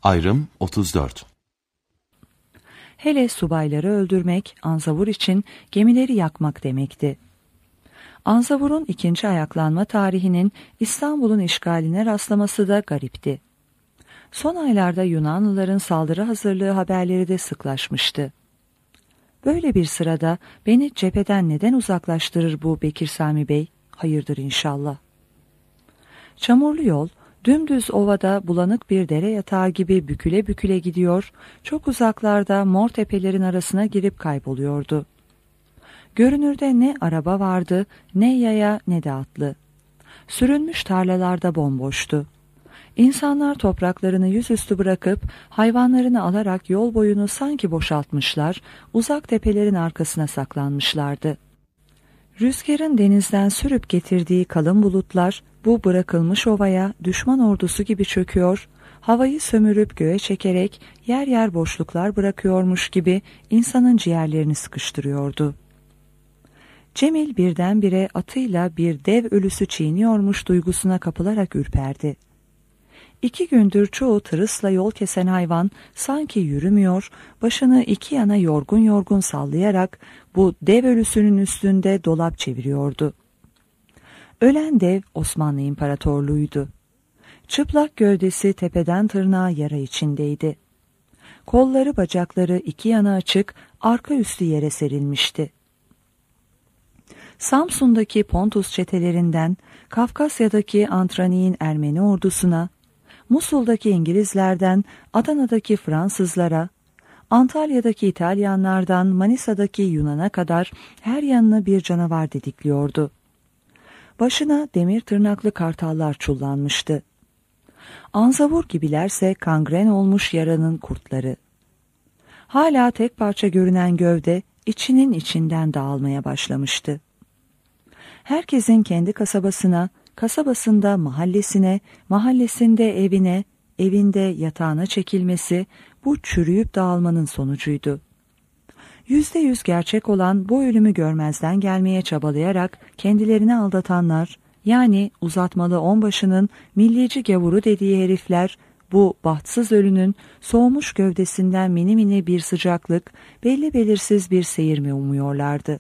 Ayrım 34. Hele subayları öldürmek, Anzavur için gemileri yakmak demekti. Anzavur'un ikinci ayaklanma tarihinin İstanbul'un işgaline rastlaması da garipti. Son aylarda Yunanlıların saldırı hazırlığı haberleri de sıklaşmıştı. Böyle bir sırada beni cepheden neden uzaklaştırır bu Bekir Sami Bey? Hayırdır inşallah. Çamurlu yol, dümdüz ovada bulanık bir dere yatağı gibi büküle büküle gidiyor, çok uzaklarda mor tepelerin arasına girip kayboluyordu. Görünürde ne araba vardı, ne yaya ne de atlı. Sürülmüş tarlalarda bomboştu. İnsanlar topraklarını yüzüstü bırakıp hayvanlarını alarak yol boyunu sanki boşaltmışlar, uzak tepelerin arkasına saklanmışlardı. Rüzgarın denizden sürüp getirdiği kalın bulutlar bu bırakılmış ovaya düşman ordusu gibi çöküyor, havayı sömürüp göğe çekerek yer yer boşluklar bırakıyormuş gibi insanın ciğerlerini sıkıştırıyordu. Cemil birdenbire atıyla bir dev ölüsü çiğniyormuş duygusuna kapılarak ürperdi. 2 gündür çoğu tırısla yol kesen hayvan sanki yürümüyor, başını iki yana yorgun yorgun sallayarak bu dev ölüsünün üstünde dolap çeviriyordu. Ölen dev Osmanlı İmparatorluğu'ydu. Çıplak gövdesi tepeden tırnağa yara içindeydi. Kolları bacakları iki yana açık, arka üstü yere serilmişti. Samsun'daki Pontus çetelerinden, Kafkasya'daki Antrani'nin Ermeni ordusuna, Musul'daki İngilizlerden Adana'daki Fransızlara, Antalya'daki İtalyanlardan Manisa'daki Yunan'a kadar her yanına bir canavar didikliyordu. Başına demir tırnaklı kartallar çullanmıştı. Anzavur gibilerse kangren olmuş yaranın kurtları. Hala tek parça görünen gövde içinin içinden dağılmaya başlamıştı. Herkesin kendi kasabasına, kasabasında mahallesine, mahallesinde evine, evinde yatağına çekilmesi bu çürüyüp dağılmanın sonucuydu. %100 gerçek olan bu ölümü görmezden gelmeye çabalayarak kendilerini aldatanlar, yani uzatmalı onbaşının millici gavuru dediği herifler, bu bahtsız ölünün soğumuş gövdesinden mini mini bir sıcaklık, belli belirsiz bir seyir mi umuyorlardı?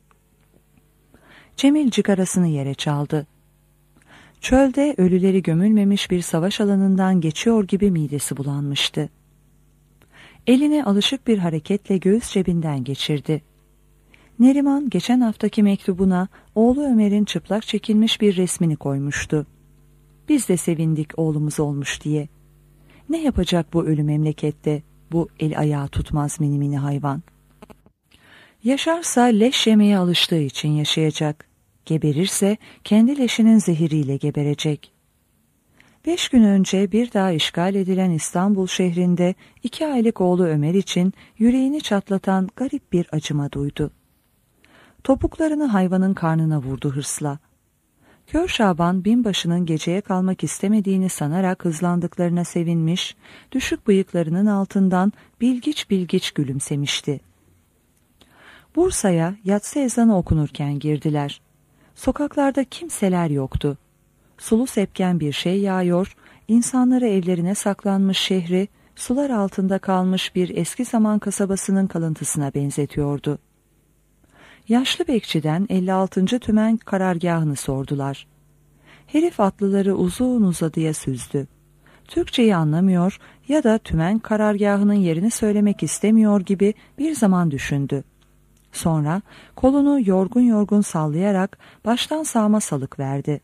Cemil cigarasını yere çaldı. Çölde ölüleri gömülmemiş bir savaş alanından geçiyor gibi midesi bulanmıştı. Eline alışık bir hareketle göğüs cebinden geçirdi. Neriman geçen haftaki mektubuna oğlu Ömer'in çıplak çekilmiş bir resmini koymuştu. Biz de sevindik oğlumuz olmuş diye. Ne yapacak bu ölü memlekette, bu el ayağı tutmaz mini mini hayvan? Yaşarsa leş yemeye alıştığı için yaşayacak. Geberirse kendi leşinin zehiriyle geberecek. 5 gün önce bir daha işgal edilen İstanbul şehrinde 2 aylık oğlu Ömer için yüreğini çatlatan garip bir acıma duydu. Topuklarını hayvanın karnına vurdu hırsla. Kör Şaban binbaşının geceye kalmak istemediğini sanarak hızlandıklarına sevinmiş, düşük bıyıklarının altından bilgiç bilgiç gülümsemişti. Bursa'ya yatsı ezanı okunurken girdiler. Sokaklarda kimseler yoktu. Sulu sepken bir şey yağıyor, insanları evlerine saklanmış şehri, sular altında kalmış bir eski zaman kasabasının kalıntısına benzetiyordu. Yaşlı bekçiden 56. Tümen karargahını sordular. Herif atlıları uzun uzadıya süzdü. Türkçeyi anlamıyor ya da tümen karargahının yerini söylemek istemiyor gibi bir zaman düşündü. Sonra kolunu yorgun yorgun sallayarak baştan sağma salık verdi.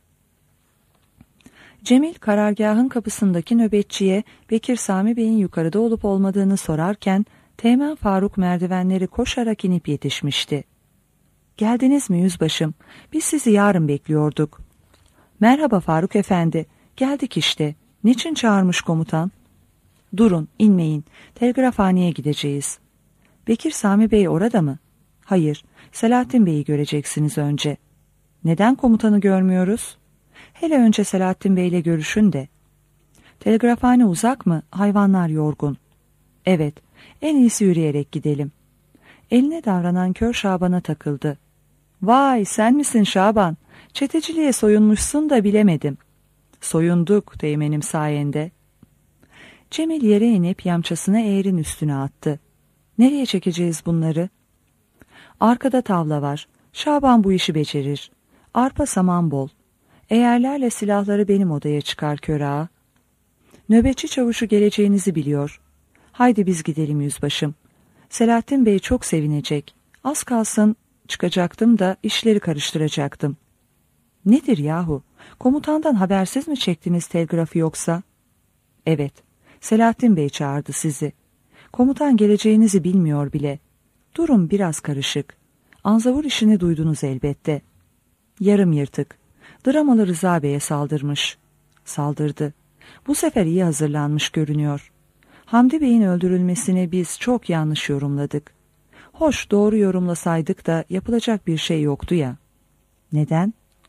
Cemil karargahın kapısındaki nöbetçiye Bekir Sami Bey'in yukarıda olup olmadığını sorarken Teğmen Faruk merdivenleri koşarak inip yetişmişti. "Geldiniz mi yüzbaşım? Biz sizi yarın bekliyorduk." "Merhaba Faruk Efendi, geldik işte. Niçin çağırmış komutan?" "Durun, inmeyin. Telgrafhaneye gideceğiz." "Bekir Sami Bey orada mı?" "Hayır, Selahattin Bey'i göreceksiniz önce." "Neden komutanı görmüyoruz?" "Hele önce Selahattin Bey'le görüşün de." "Telgrafhane uzak mı? Hayvanlar yorgun." "Evet, en iyisi yürüyerek gidelim." Eline davranan Kör Şaban'a takıldı. "Vay, sen misin Şaban? Çeteciliğe soyunmuşsun da bilemedim." "Soyunduk teğmenim sayende." Cemil yere inip yamçasını eğerin üstüne attı. Nereye çekeceğiz bunları? Arkada tavla var. Şaban bu işi becerir. Arpa saman bol. Eğerlerle silahları benim odaya çıkar Körağa. Nöbetçi çavuşu geleceğinizi biliyor. Haydi biz gidelim yüzbaşım. Selahattin Bey çok sevinecek. Az kalsın çıkacaktım da işleri karıştıracaktım. Nedir yahu? Komutandan habersiz mi çektiniz telgrafı yoksa? Evet. Selahattin Bey çağırdı sizi. Komutan geleceğinizi bilmiyor bile. Durum biraz karışık. Anzavur işini duydunuz elbette. Yarım yırtık. Dramalı Rıza Bey'e saldırmış. Saldırdı. Bu sefer iyi hazırlanmış görünüyor. Hamdi Bey'in öldürülmesini biz çok yanlış yorumladık. Hoş doğru yorumlasaydık da yapılacak bir şey yoktu ya. Neden?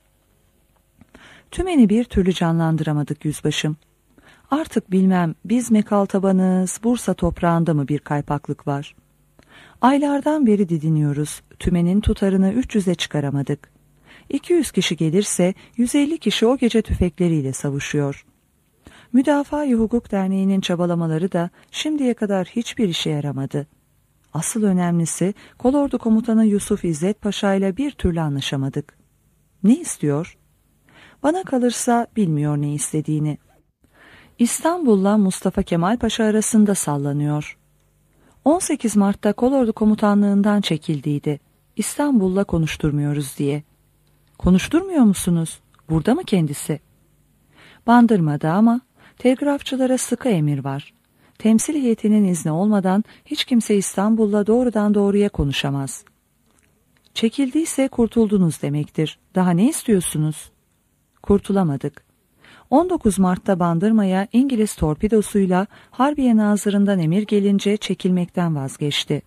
Tümeni bir türlü canlandıramadık yüzbaşım. Artık bilmem biz Mekal tabanız, Bursa toprağında mı bir kaypaklık var? Aylardan beri didiniyoruz. Tümenin tutarını 300'e çıkaramadık. 200 kişi gelirse 150 kişi o gece tüfekleriyle savuşuyor. Müdafaa-i Hukuk Derneği'nin çabalamaları da şimdiye kadar hiçbir işe yaramadı. Asıl önemlisi Kolordu Komutanı Yusuf İzzet Paşa ile bir türlü anlaşamadık. Ne istiyor? Bana kalırsa bilmiyor ne istediğini. İstanbul'la Mustafa Kemal Paşa arasında sallanıyor. 18 Mart'ta Kolordu Komutanlığından çekildiydi. İstanbul'la konuşturmuyoruz diye. Konuşturmuyor musunuz? Burada mı kendisi? Bandırmada ama telgrafçılara sıkı emir var. Temsil heyetinin izni olmadan hiç kimse İstanbul'la doğrudan doğruya konuşamaz. Çekildiyse kurtuldunuz demektir. Daha ne istiyorsunuz? Kurtulamadık. 19 Mart'ta Bandırma'ya İngiliz torpidosuyla Harbiye Nazırı'ndan emir gelince çekilmekten vazgeçti.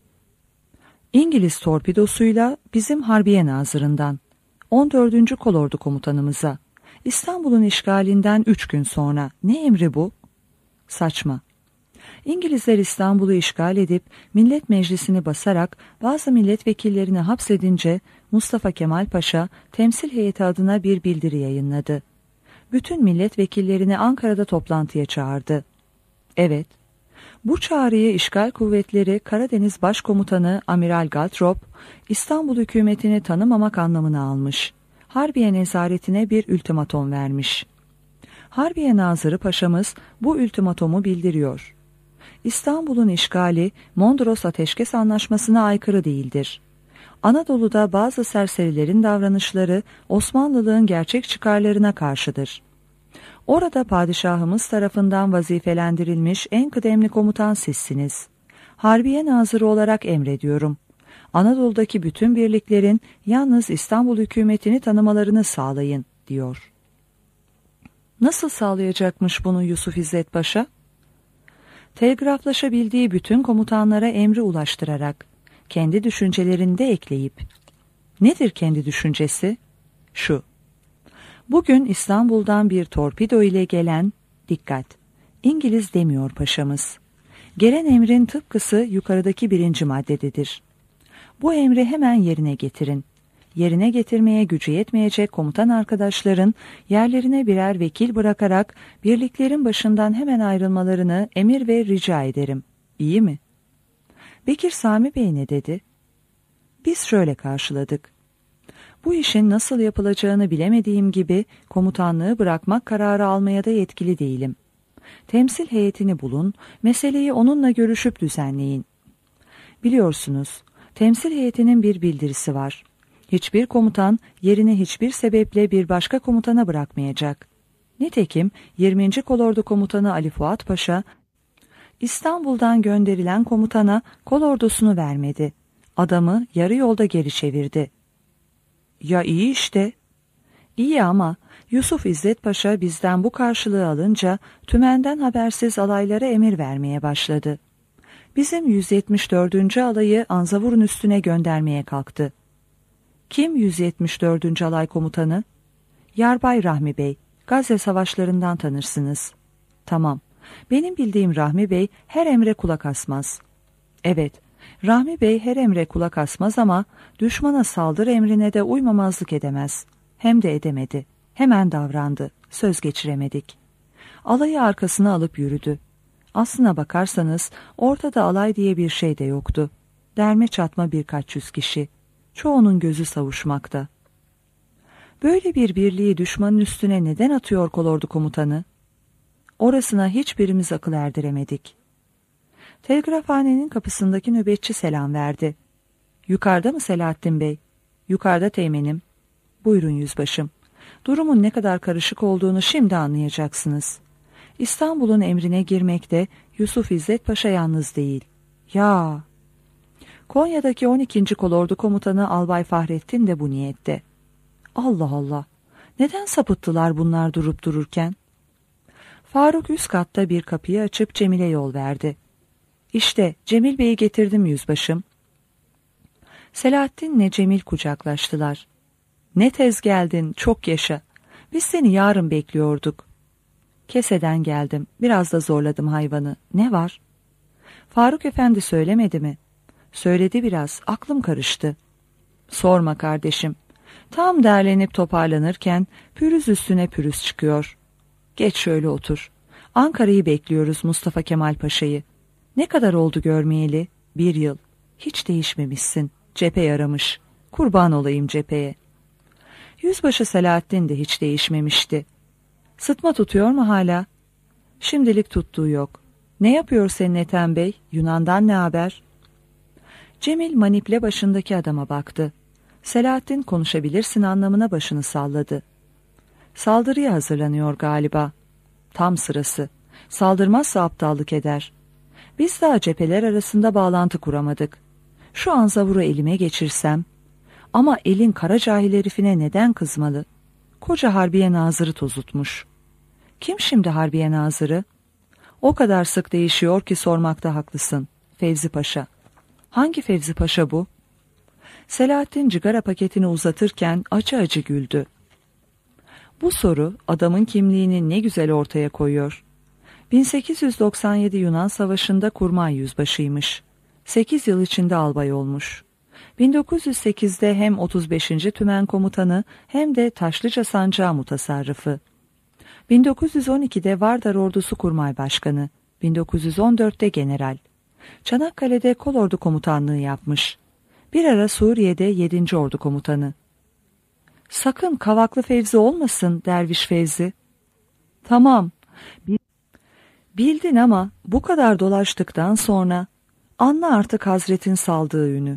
İngiliz torpidosuyla bizim Harbiye Nazırı'ndan 14. Kolordu Komutanımıza İstanbul'un işgalinden 3 gün sonra ne emri bu? Saçma. İngilizler İstanbul'u işgal edip Millet Meclisi'ni basarak bazı milletvekillerini hapsedince Mustafa Kemal Paşa temsil heyeti adına bir bildiri yayınladı. Bütün milletvekillerini Ankara'da toplantıya çağırdı. Evet, bu çağrıyı işgal kuvvetleri Karadeniz Başkomutanı Amiral Galtrop, İstanbul hükümetini tanımamak anlamına almış. Harbiye nezaretine bir ultimatom vermiş. Harbiye Nazırı Paşamız bu ultimatomu bildiriyor. İstanbul'un işgali Mondros Ateşkes Anlaşması'na aykırı değildir. Anadolu'da bazı serserilerin davranışları Osmanlılığın gerçek çıkarlarına karşıdır. Orada padişahımız tarafından vazifelendirilmiş en kıdemli komutan sizsiniz. Harbiye Nazırı olarak emrediyorum. Anadolu'daki bütün birliklerin yalnız İstanbul hükümetini tanımalarını sağlayın, diyor. Nasıl sağlayacakmış bunu Yusuf İzzet Paşa? Telgraflaşabildiği bütün komutanlara emri ulaştırarak, kendi düşüncelerini de ekleyip. Nedir kendi düşüncesi? Şu. Bugün İstanbul'dan bir torpido ile gelen, dikkat, İngiliz demiyor paşamız. Gelen emrin tıpkısı yukarıdaki 1. maddededir. Bu emri hemen yerine getirin. Yerine getirmeye gücü yetmeyecek komutan arkadaşların yerlerine birer vekil bırakarak birliklerin başından hemen ayrılmalarını emir ve rica ederim. İyi mi? Bekir Sami Bey ne dedi? Biz şöyle karşıladık. Bu işin nasıl yapılacağını bilemediğim gibi komutanlığı bırakmak kararı almaya da yetkili değilim. Temsil heyetini bulun, meseleyi onunla görüşüp düzenleyin. Biliyorsunuz, temsil heyetinin bir bildirisi var. Hiçbir komutan yerini hiçbir sebeple bir başka komutana bırakmayacak. Nitekim 20. Kolordu Komutanı Ali Fuat Paşa, İstanbul'dan gönderilen komutana kolordusunu vermedi. Adamı yarı yolda geri çevirdi. Ya iyi işte. İyi ama Yusuf İzzet Paşa bizden bu karşılığı alınca tümenden habersiz alaylara emir vermeye başladı. Bizim 174. alayı Anzavur'un üstüne göndermeye kalktı. Kim 174. alay komutanı? Yarbay Rahmi Bey, Gazze savaşlarından tanırsınız. Tamam, benim bildiğim Rahmi Bey her emre kulak asmaz. Evet, Rahmi Bey her emre kulak asmaz ama düşmana saldır emrine de uymamazlık edemez. Hem de edemedi. Hemen davrandı. Söz geçiremedik. Alayı arkasına alıp yürüdü. Aslına bakarsanız ortada alay diye bir şey de yoktu. Derme çatma birkaç yüz kişi. Çoğunun gözü savuşmakta. Böyle bir birliği düşmanın üstüne neden atıyor kolordu komutanı? Orasına hiçbirimiz akıl erdiremedik. Telgrafhanenin kapısındaki nöbetçi selam verdi. Yukarıda mı Selahattin Bey? Yukarıda teğmenim. Buyurun yüzbaşım. Durumun ne kadar karışık olduğunu şimdi anlayacaksınız. İstanbul'un emrine girmekte Yusuf İzzet Paşa yalnız değil. Ya! Konya'daki 12. Kolordu Komutanı Albay Fahrettin de bu niyette. Allah Allah! Neden sapıttılar bunlar durup dururken? Faruk üst katta bir kapıyı açıp Cemil'e yol verdi. İşte Cemil Bey'i getirdim yüzbaşım. Selahattin'le Cemil kucaklaştılar. Ne tez geldin, çok yaşa. Biz seni yarın bekliyorduk. Keseden geldim, biraz da zorladım hayvanı. Ne var? Faruk Efendi söylemedi mi? Söyledi biraz, aklım karıştı. Sorma kardeşim. Tam derlenip toparlanırken pürüz üstüne pürüz çıkıyor. Geç şöyle otur. Ankara'yı bekliyoruz, Mustafa Kemal Paşa'yı. Ne kadar oldu görmeyeli? 1 yıl. Hiç değişmemişsin. Cephe yaramış. Kurban olayım cepheye. Yüzbaşı Selahattin de hiç değişmemişti. Sıtma tutuyor mu hala? Şimdilik tuttuğu yok. Ne yapıyor senin Ethem Bey? Yunan'dan ne haber? Cemil maniple başındaki adama baktı. Selahattin konuşabilirsin anlamına başını salladı. Saldırıya hazırlanıyor galiba. Tam sırası. Saldırmazsa aptallık eder. Biz daha cepheler arasında bağlantı kuramadık. Şu anzavuru elime geçirsem... Ama elin kara cahil herifine neden kızmalı? Koca Harbiye Nazırı tozutmuş. Kim şimdi Harbiye Nazırı? O kadar sık değişiyor ki sormakta haklısın. Fevzi Paşa. Hangi Fevzi Paşa bu? Selahattin cigara paketini uzatırken acı acı güldü. Bu soru adamın kimliğini ne güzel ortaya koyuyor. 1897 Yunan Savaşı'nda kurmay yüzbaşıymış. 8 yıl içinde albay olmuş. 1908'de hem 35. Tümen Komutanı hem de Taşlıca Sancağı mutasarrıfı. 1912'de Vardar Ordusu Kurmay Başkanı. 1914'te general. Çanakkale'de Kolordu Komutanlığı yapmış. Bir ara Suriye'de 7. Ordu Komutanı. Sakın Kavaklı Fevzi olmasın Derviş Fevzi. Tamam. Bildin ama bu kadar dolaştıktan sonra anla artık Hazret'in saldığı ünü.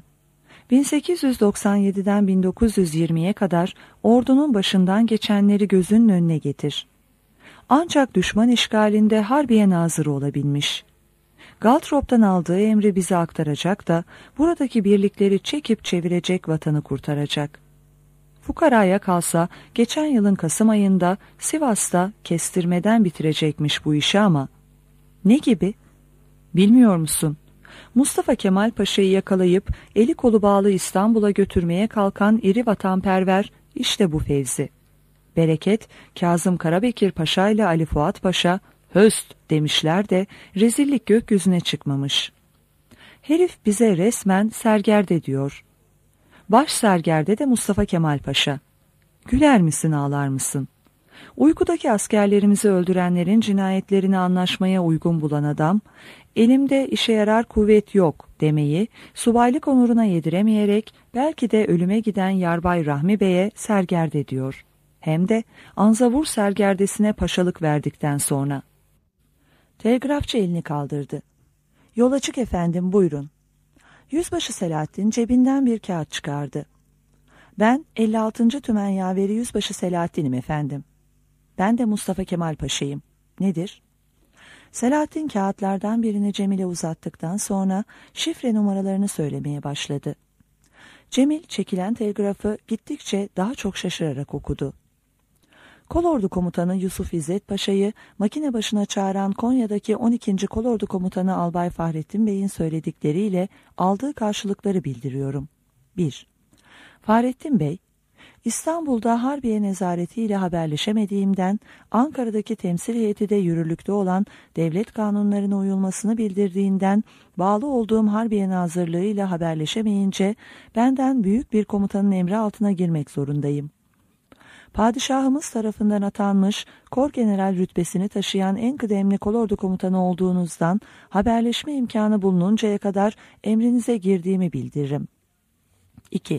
1897'den 1920'ye kadar ordunun başından geçenleri gözünün önüne getir. Ancak düşman işgalinde Harbiye Nazırı olabilmiş. Galtrop'tan aldığı emri bize aktaracak da buradaki birlikleri çekip çevirecek, vatanı kurtaracak. Fukaraya kalsa geçen yılın Kasım ayında Sivas'ta kestirmeden bitirecekmiş bu işi ama ne gibi? Bilmiyor musun? Mustafa Kemal Paşa'yı yakalayıp eli kolu bağlı İstanbul'a götürmeye kalkan iri vatanperver işte bu Fevzi. Bereket, Kazım Karabekir Paşa ile Ali Fuat Paşa höst demişler de rezillik gökyüzüne çıkmamış. Herif bize resmen sergerde diyor. Baş sergerde de Mustafa Kemal Paşa. Güler misin ağlar mısın? Uykudaki askerlerimizi öldürenlerin cinayetlerini anlaşmaya uygun bulan adam, elimde işe yarar kuvvet yok demeyi subaylık onuruna yediremeyerek belki de ölüme giden Yarbay Rahmi Bey'e sergerde diyor. Hem de Anzavur sergerdesine paşalık verdikten sonra. Telgrafçı elini kaldırdı. Yol açık efendim, buyurun. Yüzbaşı Selahattin cebinden bir kağıt çıkardı. Ben 56. Tümen Yaveri Yüzbaşı Selahattin'im efendim. Ben de Mustafa Kemal Paşa'yım. Nedir? Selahattin kağıtlardan birini Cemil'e uzattıktan sonra şifre numaralarını söylemeye başladı. Cemil çekilen telgrafı gittikçe daha çok şaşırarak okudu. Kolordu Komutanı Yusuf İzzet Paşa'yı makine başına çağıran Konya'daki 12. Kolordu Komutanı Albay Fahrettin Bey'in söyledikleriyle aldığı karşılıkları bildiriyorum. 1. Fahrettin Bey, İstanbul'da Harbiye nezaretiyle haberleşemediğimden Ankara'daki temsil heyeti de yürürlükte olan devlet kanunlarına uyulmasını bildirdiğinden bağlı olduğum Harbiye Nazırlığı ile haberleşemeyince benden büyük bir komutanın emri altına girmek zorundayım. Padişahımız tarafından atanmış Korgeneral rütbesini taşıyan en kıdemli kolordu komutanı olduğunuzdan haberleşme imkanı bulununcaya kadar emrinize girdiğimi bildiririm. 2.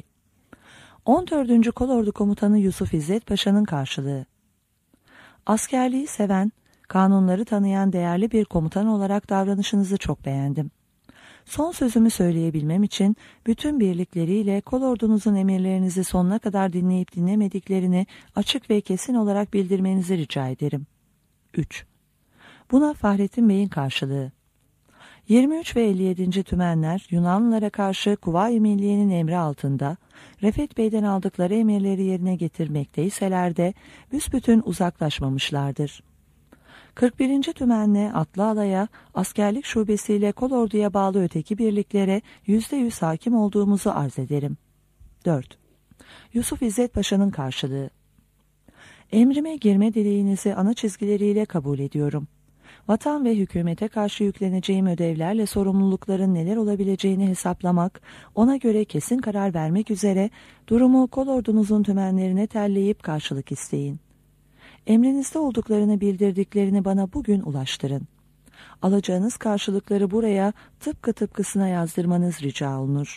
14. Kolordu Komutanı Yusuf İzzet Paşa'nın karşılığı. Askerliği seven, kanunları tanıyan değerli bir komutan olarak davranışınızı çok beğendim. Son sözümü söyleyebilmem için bütün birlikleriyle kolordunuzun emirlerinizi sonuna kadar dinleyip dinlemediklerini açık ve kesin olarak bildirmenizi rica ederim. 3. Buna Fahrettin Bey'in karşılığı. 23 ve 57. Tümenler Yunanlılara karşı Kuvayi Milliye'nin emri altında Refet Bey'den aldıkları emirleri yerine getirmekteyseler de büsbütün uzaklaşmamışlardır. 41. Tümenle Atlı Alaya askerlik şubesiyle kolorduya bağlı öteki birliklere %100 hakim olduğumuzu arz ederim. 4. Yusuf İzzet Paşa'nın karşılığı. Emrime girme dileğinizi ana çizgileriyle kabul ediyorum. Vatan ve hükümete karşı yükleneceğim ödevlerle sorumlulukların neler olabileceğini hesaplamak, ona göre kesin karar vermek üzere durumu kolordunuzun tümenlerine terleyip karşılık isteyin. Emrinizde olduklarını bildirdiklerini bana bugün ulaştırın. Alacağınız karşılıkları buraya tıpkısına yazdırmanız rica olunur.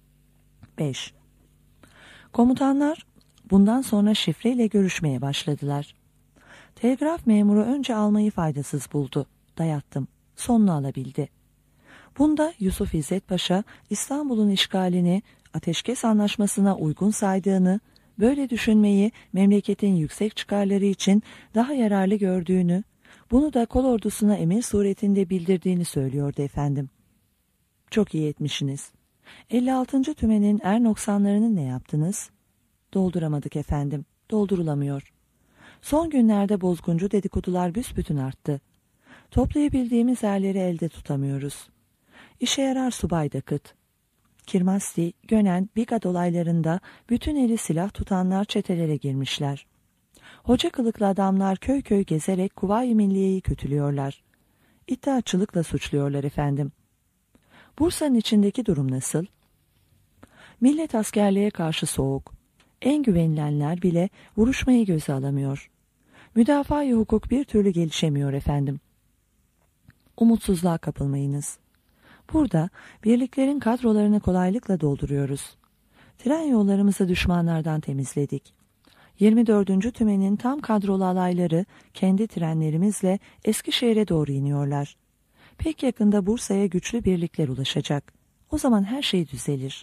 5. Komutanlar bundan sonra şifreyle görüşmeye başladılar. Telgraf memuru önce almayı faydasız buldu. Dayattım. Sonunu alabildi. Bunda Yusuf İzzet Paşa İstanbul'un işgalini ateşkes anlaşmasına uygun saydığını, böyle düşünmeyi memleketin yüksek çıkarları için daha yararlı gördüğünü, bunu da kolordusuna emir suretinde bildirdiğini söylüyordu efendim. Çok iyi etmişsiniz. 56. tümenin noksanlarını ne yaptınız? Dolduramadık efendim. Doldurulamıyor. Son günlerde bozguncu dedikodular büsbütün arttı. Toplayabildiğimiz erleri elde tutamıyoruz. İşe yarar subay da kıt. Kirmasti, Gönen, Biga dolaylarında bütün eli silah tutanlar çetelere girmişler. Hoca kılıklı adamlar köy köy gezerek Kuvayi Milliye'yi kötülüyorlar. İddiaçılıkla suçluyorlar efendim. Bursa'nın içindeki durum nasıl? Millet askerliğe karşı soğuk. En güvenilenler bile vuruşmayı göze alamıyor. Müdafaa-i hukuk bir türlü gelişemiyor efendim. Umutsuzluğa kapılmayınız. Burada birliklerin kadrolarını kolaylıkla dolduruyoruz. Tren yollarımızı düşmanlardan temizledik. 24. tümenin tam kadrolu alayları kendi trenlerimizle Eskişehir'e doğru iniyorlar. Pek yakında Bursa'ya güçlü birlikler ulaşacak. O zaman her şey düzelir.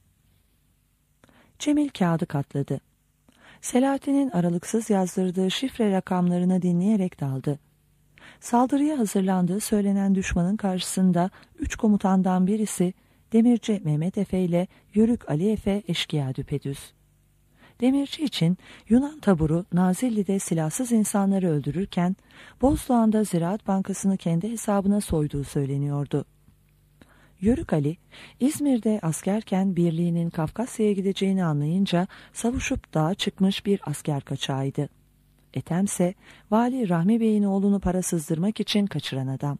Cemil kağıdı katladı. Selahattin'in aralıksız yazdırdığı şifre rakamlarını dinleyerek daldı. Saldırıya hazırlandığı söylenen düşmanın karşısında 3 komutandan birisi Demirci Mehmet Efe ile Yörük Ali Efe eşkıya düpedüz. Demirci için Yunan taburu Nazilli'de silahsız insanları öldürürken Bozdoğan'da Ziraat Bankası'nı kendi hesabına soyduğu söyleniyordu. Yörük Ali, İzmir'de askerken birliğinin Kafkasya'ya gideceğini anlayınca savuşup dağa çıkmış bir asker kaçağıydı. Ethemse Vali Rahmi Bey'in oğlunu para sızdırmak için kaçıran adam.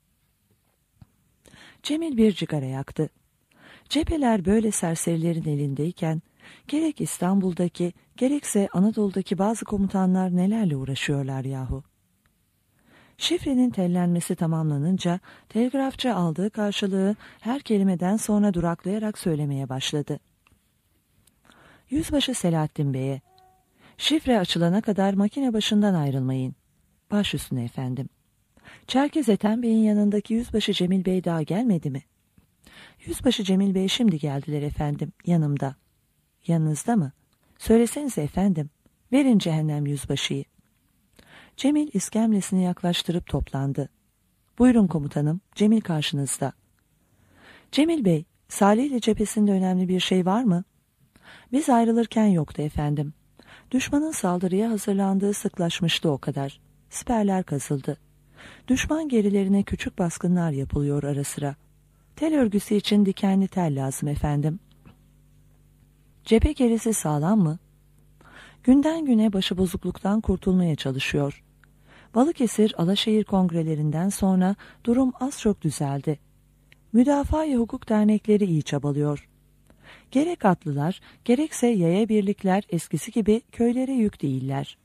Cemil bir cigara yaktı. Cepheler böyle serserilerin elindeyken gerek İstanbul'daki gerekse Anadolu'daki bazı komutanlar nelerle uğraşıyorlar yahu. Şifrenin tellenmesi tamamlanınca telgrafçı aldığı karşılığı her kelimeden sonra duraklayarak söylemeye başladı. Yüzbaşı Selahattin Bey'e, şifre açılana kadar makine başından ayrılmayın. Baş üstüne efendim. Çerkez Ethem Bey'in yanındaki Yüzbaşı Cemil Bey daha gelmedi mi? Yüzbaşı Cemil Bey şimdi geldiler efendim, yanımda. Yanınızda mı? Söylesenize efendim. Verin cehennem yüzbaşıyı. Cemil iskemlesini yaklaştırıp toplandı. Buyurun komutanım, Cemil karşınızda. Cemil Bey, Salihli cephesinde önemli bir şey var mı? Biz ayrılırken yoktu efendim. Düşmanın saldırıya hazırlandığı sıklaşmıştı o kadar. Siperler kazıldı. Düşman gerilerine küçük baskınlar yapılıyor ara sıra. Tel örgüsü için dikenli tel lazım efendim. Cephe gerisi sağlam mı? Günden güne başıbozukluktan kurtulmaya çalışıyor. Balıkesir, Alaşehir kongrelerinden sonra durum az çok düzeldi. Müdafaa-i hukuk dernekleri iyi çabalıyor. Gerek atlılar, gerekse yaya birlikler eskisi gibi köylere yük değiller.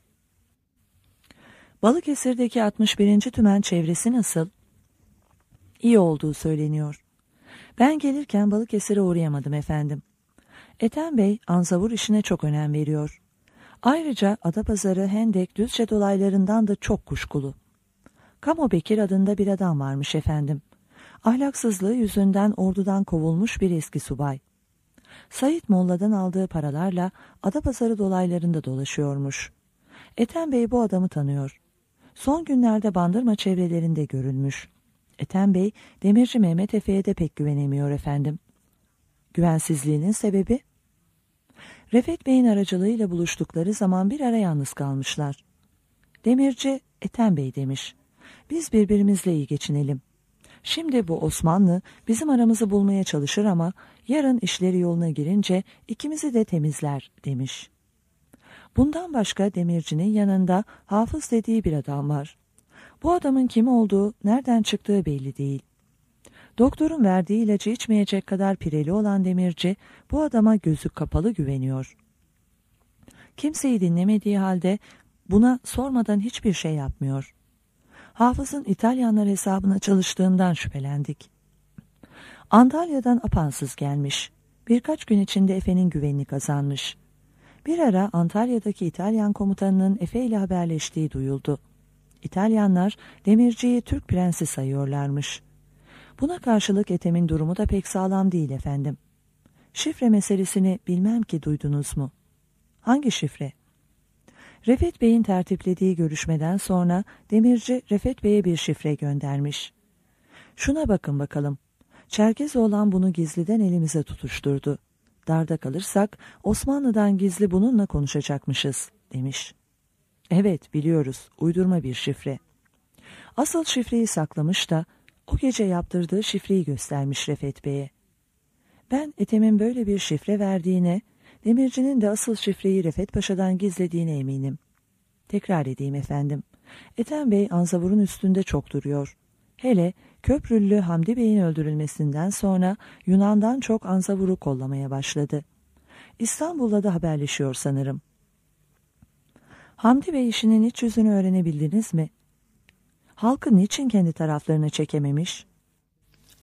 Balıkesir'deki 61. Tümen çevresi nasıl? İyi olduğu söyleniyor. Ben gelirken Balıkesir'e uğrayamadım efendim. Ethem Bey anzavur işine çok önem veriyor. Ayrıca Adapazarı, Hendek, Düzce dolaylarından da çok kuşkulu. Kamo Bekir adında bir adam varmış efendim. Ahlaksızlığı yüzünden ordudan kovulmuş bir eski subay. Said Molla'dan aldığı paralarla Adapazarı dolaylarında dolaşıyormuş. Ethem Bey bu adamı tanıyor. Son günlerde Bandırma çevrelerinde görülmüş. Ethem Bey, Demirci Mehmet Efe'ye de pek güvenemiyor efendim. Güvensizliğinin sebebi? Refet Bey'in aracılığıyla buluştukları zaman bir ara yalnız kalmışlar. Demirci, Ethem Bey demiş. Biz birbirimizle iyi geçinelim. Şimdi bu Osmanlı bizim aramızı bulmaya çalışır ama yarın işleri yoluna girince ikimizi de temizler demiş. Bundan başka Demirci'nin yanında Hafız dediği bir adam var. Bu adamın kim olduğu, nereden çıktığı belli değil. Doktorun verdiği ilacı içmeyecek kadar pireli olan Demirci bu adama gözü kapalı güveniyor. Kimseyi dinlemediği halde buna sormadan hiçbir şey yapmıyor. Hafız'ın İtalyanlar hesabına çalıştığından şüphelendik. Antalya'dan apansız gelmiş. Birkaç gün içinde Efe'nin güvenini kazanmış. Bir ara Antalya'daki İtalyan komutanının Efe ile haberleştiği duyuldu. İtalyanlar Demirci'yi Türk prensi sayıyorlarmış. Buna karşılık Ethem'in durumu da pek sağlam değil efendim. Şifre meselesini bilmem ki duydunuz mu? Hangi şifre? Refet Bey'in tertiplediği görüşmeden sonra Demirci Refet Bey'e bir şifre göndermiş. Şuna bakın bakalım. Çerkezoğlan bunu gizliden elimize tutuşturdu. Darda kalırsak Osmanlı'dan gizli bununla konuşacakmışız demiş. Evet biliyoruz, uydurma bir şifre. Asıl şifreyi saklamış da o gece yaptırdığı şifreyi göstermiş Refet Bey'e. Ben Ethem'in böyle bir şifre verdiğine, Demirci'nin de asıl şifreyi Refet Paşa'dan gizlediğine eminim. Tekrar edeyim efendim. Ethem Bey anzavurun üstünde çok duruyor. Hele Köprülü Hamdi Bey'in öldürülmesinden sonra Yunan'dan çok anzavuru kollamaya başladı. İstanbul'da da haberleşiyor sanırım. Hamdi Bey işinin iç yüzünü öğrenebildiniz mi? Halkı niçin kendi taraflarına çekememiş?